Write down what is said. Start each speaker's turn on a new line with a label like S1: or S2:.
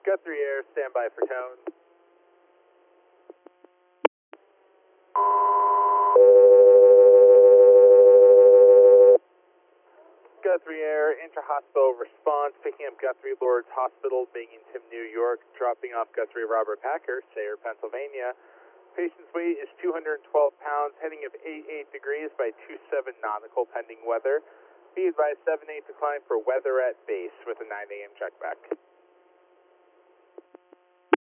S1: Guthrie Air, stand by for tone. Guthrie Air, intra-hospital response, picking up Guthrie Lord's Hospital, Binghamton, New York, dropping off Guthrie Robert Packer, Sayre, Pennsylvania. Patient's weight is 212 pounds, heading of 88 degrees by 27 nautical pending weather. Be advised 7-8 decline for weather at base with a 9 a.m. checkback.